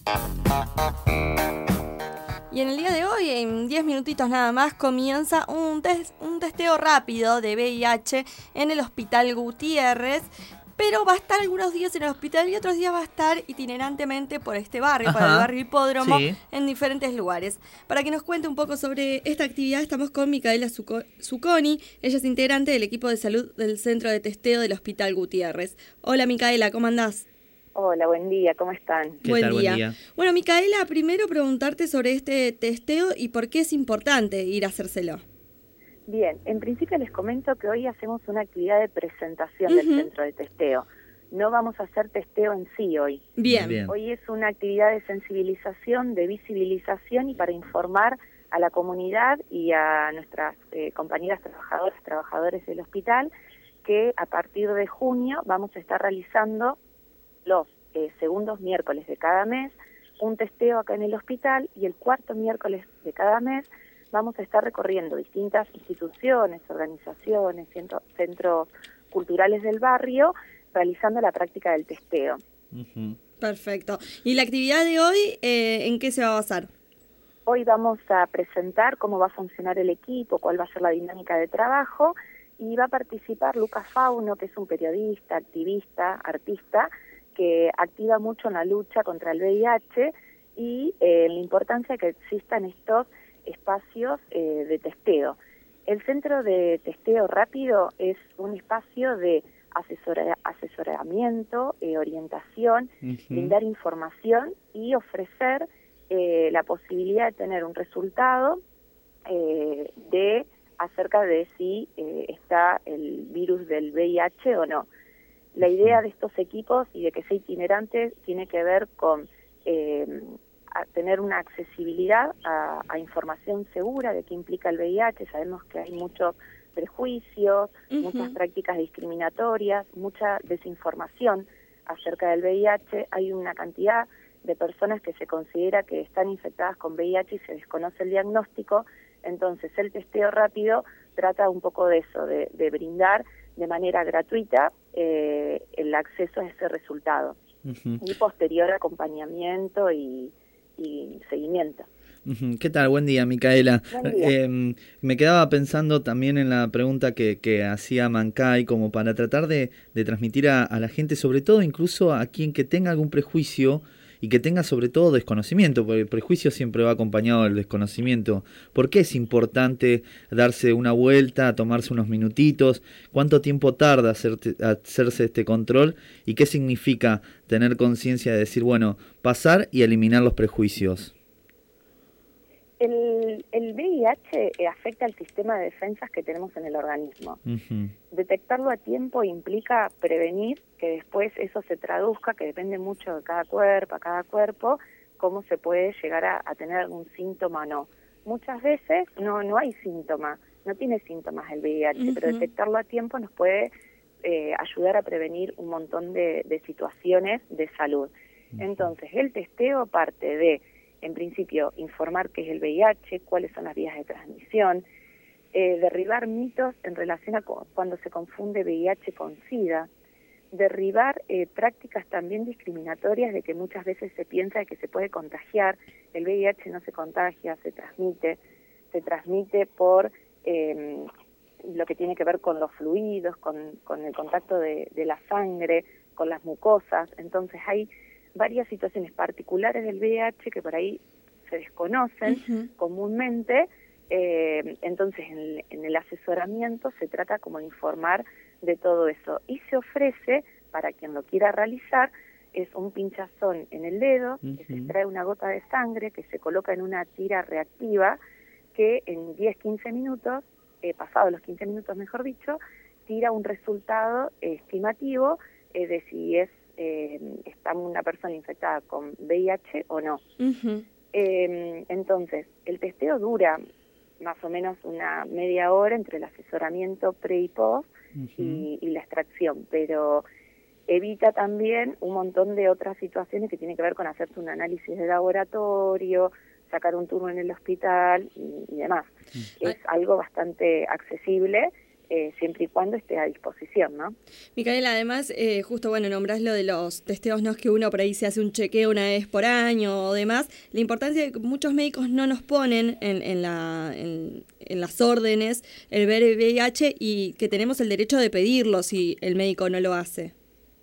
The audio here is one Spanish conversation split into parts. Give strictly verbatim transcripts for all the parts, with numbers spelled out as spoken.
Y en el día de hoy, en diez minutitos nada más, comienza un, test, un testeo rápido de V I H en el Hospital Gutiérrez, pero va a estar algunos días en el hospital y otros días va a estar itinerantemente por este barrio, Ajá, por el barrio Hipódromo, sí. en diferentes lugares. Para que nos cuente un poco sobre esta actividad, estamos con Micaela Zucconi. Ella es integrante del equipo de salud del Centro de Testeo del Hospital Gutiérrez. Hola Micaela, ¿cómo andás? Hola, buen día, ¿cómo están? ¿Qué Buen tal? día. Buen día. Bueno, Micaela, primero preguntarte sobre este testeo y por qué es importante ir a hacérselo. Bien, en principio les comento que hoy hacemos una actividad de presentación Uh-huh. del centro de testeo. No vamos a hacer testeo en sí hoy. Bien. Bien. Hoy es una actividad de sensibilización, de visibilización y para informar a la comunidad y a nuestras eh, compañeras trabajadoras, trabajadores del hospital, que a partir de junio vamos a estar realizando los eh, segundos miércoles de cada mes un testeo acá en el hospital y el cuarto miércoles de cada mes vamos a estar recorriendo distintas instituciones, organizaciones, centro, centros culturales del barrio, realizando la práctica del testeo. Uh-huh. Perfecto. ¿Y la actividad de hoy eh, en qué se va a basar? Hoy vamos a presentar cómo va a funcionar el equipo, cuál va a ser la dinámica de trabajo, y va a participar Lucas Fauno, que es un periodista, activista, artista, que activa mucho en la lucha contra el V I H y eh, la importancia que existan estos espacios eh, de testeo. El centro de testeo rápido es un espacio de asesora, asesoramiento, eh, orientación, Uh-huh. brindar información y ofrecer eh, la posibilidad de tener un resultado eh, de acerca de si eh, está el virus del V I H o no. La idea de estos equipos y de que sea itinerante tiene que ver con eh, a tener una accesibilidad a, a información segura de qué implica el V I H. Sabemos que hay muchos prejuicios, Uh-huh. muchas prácticas discriminatorias, mucha desinformación acerca del V I H. Hay una cantidad de personas que se considera que están infectadas con V I H y se desconoce el diagnóstico. Entonces el testeo rápido trata un poco de eso, de, de brindar de manera gratuita eh, el acceso a ese resultado Uh-huh. y posterior acompañamiento y, y seguimiento. Uh-huh. ¿Qué tal? Buen día, Micaela. Buen día. Eh, me quedaba pensando también en la pregunta que, que hacía Mancay, como para tratar de, de transmitir a, a la gente, sobre todo incluso a quien que tenga algún prejuicio y que tenga sobre todo desconocimiento, porque el prejuicio siempre va acompañado del desconocimiento. ¿Por qué es importante darse una vuelta, tomarse unos minutitos? ¿Cuánto tiempo tarda hacerte, hacerse este control? ¿Y qué significa tener conciencia de decir, bueno, pasar y eliminar los prejuicios? El, el V I H eh, afecta al sistema de defensas que tenemos en el organismo. Uh-huh. Detectarlo a tiempo implica prevenir que después eso se traduzca, que depende mucho de cada cuerpo, a cada cuerpo, cómo se puede llegar a, a tener algún síntoma o no. Muchas veces no, no hay síntoma, no tiene síntomas el V I H, Uh-huh. pero detectarlo a tiempo nos puede eh, ayudar a prevenir un montón de, de situaciones de salud. Uh-huh. Entonces, el testeo parte de, en principio, informar qué es el V I H, cuáles son las vías de transmisión, eh, derribar mitos en relación a co- cuando se confunde V I H con SIDA, derribar eh, prácticas también discriminatorias de que muchas veces se piensa que se puede contagiar. El V I H no se contagia, se transmite, se transmite por eh, lo que tiene que ver con los fluidos, con, con el contacto de, de la sangre, con las mucosas. Entonces hay varias situaciones particulares del V I H que por ahí se desconocen uh-huh. comúnmente, eh, entonces en el, en el asesoramiento se trata como de informar de todo eso y se ofrece para quien lo quiera realizar, es un pinchazón en el dedo, uh-huh. que se extrae una gota de sangre que se coloca en una tira reactiva que en diez a quince minutos, eh, pasados los quince minutos mejor dicho, tira un resultado eh, estimativo eh, de si es Eh, está una persona infectada con V I H o no. Uh-huh. Eh, entonces, el testeo dura más o menos una media hora entre el asesoramiento pre y post uh-huh. y, y la extracción, pero evita también un montón de otras situaciones que tienen que ver con hacerse un análisis de laboratorio, sacar un turno en el hospital y, y demás. Uh-huh. Es algo bastante accesible eh, siempre y cuando esté a disposición, ¿no? Micaela, además, eh, justo, bueno, nombrás lo de los testeos, no es que uno por ahí se hace un chequeo una vez por año o demás, la importancia de que muchos médicos no nos ponen en, en, la, en, en las órdenes el ver el V I H y que tenemos el derecho de pedirlo si el médico no lo hace.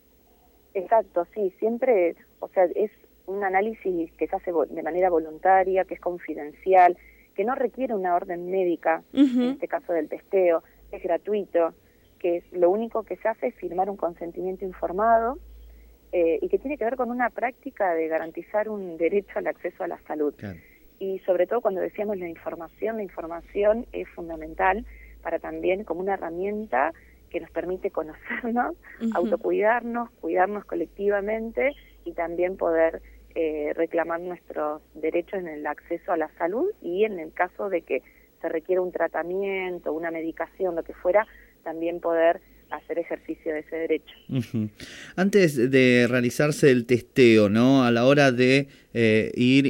Exacto, sí, siempre, o sea, es un análisis que se hace de manera voluntaria, que es confidencial, que no requiere una orden médica, uh-huh. en este caso del testeo, es gratuito, que es, lo único que se hace es firmar un consentimiento informado eh, y que tiene que ver con una práctica de garantizar un derecho al acceso a la salud. Claro. Y sobre todo cuando decíamos la información, la información es fundamental para también como una herramienta que nos permite conocernos, uh-huh. autocuidarnos, cuidarnos colectivamente y también poder eh, reclamar nuestros derechos en el acceso a la salud y en el caso de que se requiere un tratamiento, una medicación, lo que fuera, también poder hacer ejercicio de ese derecho. Uh-huh. Antes de realizarse el testeo, ¿no? A la hora de eh, ir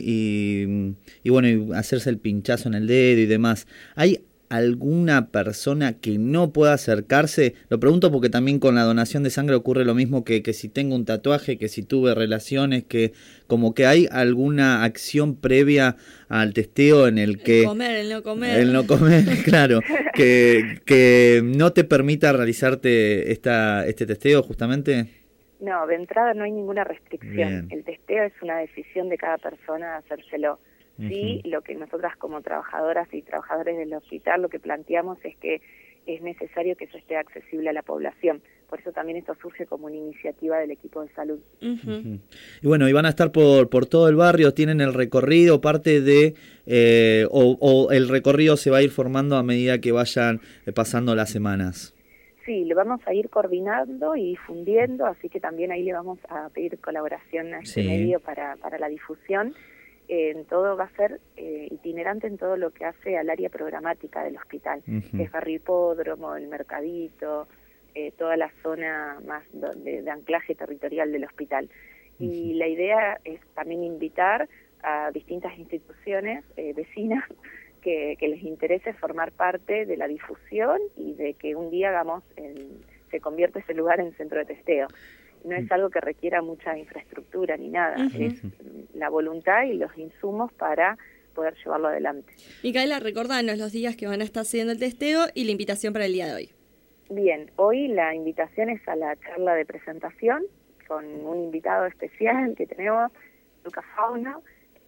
y, y bueno, y hacerse el pinchazo en el dedo y demás, ¿hay alguna persona que no pueda acercarse? Lo pregunto porque también con la donación de sangre ocurre lo mismo que, que si tengo un tatuaje, que si tuve relaciones, que como que hay alguna acción previa al testeo en el que... El comer, el no comer. El no comer, claro, que, que no te permita realizarte esta este testeo justamente. No, de entrada no hay ninguna restricción. Bien. El testeo es una decisión de cada persona hacérselo. Sí, lo que nosotras como trabajadoras y trabajadores del hospital lo que planteamos es que es necesario que eso esté accesible a la población. Por eso también esto surge como una iniciativa del equipo de salud. Uh-huh. Uh-huh. Y bueno, y van a estar por por todo el barrio, tienen el recorrido, parte de, eh, o, o el recorrido se va a ir formando a medida que vayan pasando las semanas. Sí, lo vamos a ir coordinando y difundiendo, así que también ahí le vamos a pedir colaboración a este sí. medio para, para la difusión. En todo va a ser eh, itinerante en todo lo que hace al área programática del hospital, uh-huh. que es Barrio Hipódromo, el Mercadito, eh, toda la zona más de, de anclaje territorial del hospital. Uh-huh. Y la idea es también invitar a distintas instituciones eh, vecinas que, que les interese formar parte de la difusión y de que un día hagamos en, se convierta ese lugar en centro de testeo. No es algo que requiera mucha infraestructura ni nada, uh-huh. es la voluntad y los insumos para poder llevarlo adelante. Micaela, recordanos los días que van a estar haciendo el testeo y la invitación para el día de hoy. Bien, hoy la invitación es a la charla de presentación con un invitado especial que tenemos, Lucas Fauno,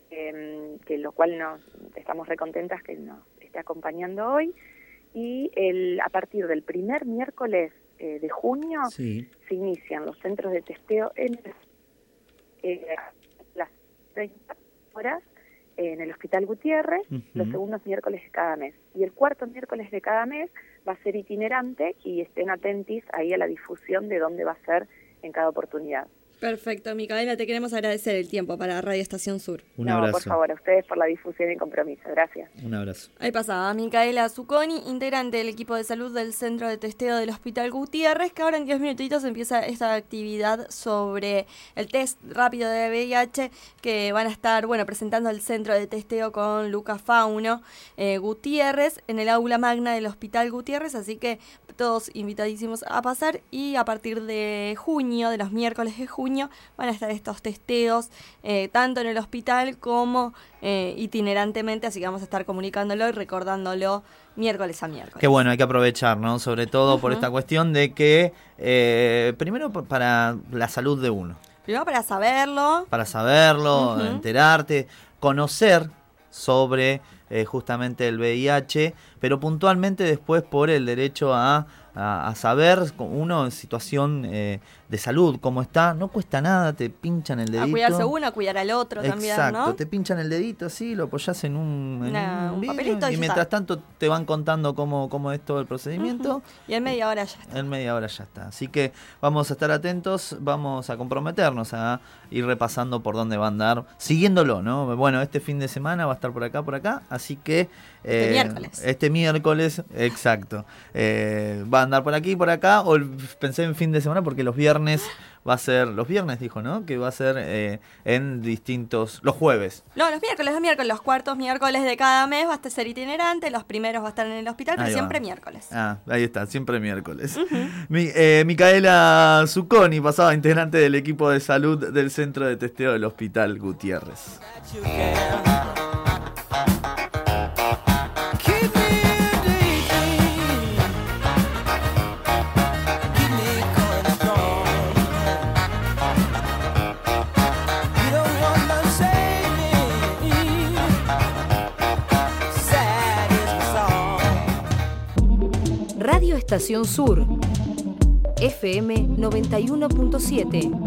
eh, que lo cual nos estamos recontentas que nos esté acompañando hoy. Y el, a partir del primer miércoles eh, de junio sí. se inician los centros de testeo en eh, las treinta horas en el Hospital Gutiérrez, uh-huh. los segundos miércoles de cada mes. Y el cuarto miércoles de cada mes va a ser itinerante y estén atentis ahí a la difusión de dónde va a ser en cada oportunidad. Perfecto, Micaela, te queremos agradecer el tiempo para Radio Estación Sur. Un no, abrazo. por favor, a ustedes por la difusión y compromiso. Gracias. Un abrazo. Ahí pasaba Micaela Zucconi, integrante del equipo de salud del Centro de Testeo del Hospital Gutiérrez, que ahora en diez minutitos empieza esta actividad sobre el test rápido de V I H, que van a estar, bueno, presentando el Centro de Testeo con Lucas Fauno eh, Gutiérrez en el aula magna del Hospital Gutiérrez, así que todos invitadísimos a pasar y a partir de junio, de los miércoles de junio, van a estar estos testeos eh, tanto en el hospital como eh, itinerantemente, así que vamos a estar comunicándolo y recordándolo miércoles a miércoles. Qué bueno, hay que aprovechar, ¿no? Sobre todo uh-huh. por esta cuestión de que, eh, primero para la salud de uno. Primero para saberlo. Para saberlo, uh-huh. enterarte, conocer sobre eh, justamente el V I H, pero puntualmente después por el derecho a, a, a saber uno en situación eh, de salud, cómo está, no cuesta nada, te pinchan el dedito. A cuidarse uno, a cuidar al otro Exacto, también, ¿no? Exacto, te pinchan el dedito así, lo apoyás en un, en nah, un, un video, papelito y, y mientras tanto te van contando cómo, cómo es todo el procedimiento. Uh-huh. Y en media hora ya está. En media hora ya está. Así que vamos a estar atentos, vamos a comprometernos a ir repasando por dónde va a andar, siguiéndolo, ¿no? Bueno, este fin de semana va a estar por acá, por acá, así que... Este eh, miércoles. Este miércoles, exacto. Eh, va a andar por aquí, por acá, o pensé en fin de semana porque los viernes viernes va a ser, los viernes dijo, ¿no? Que va a ser eh, en distintos, los jueves. No, los miércoles, los miércoles, los cuartos miércoles de cada mes va a ser itinerante, los primeros va a estar en el hospital, pero Ahí siempre va. miércoles. Ah, ahí está, siempre miércoles. Uh-huh. Mi, eh, Micaela Zucconi, pasaba integrante del equipo de salud del Centro de Testeo del Hospital Gutiérrez. Radio Estación Sur, F M noventa y uno punto siete.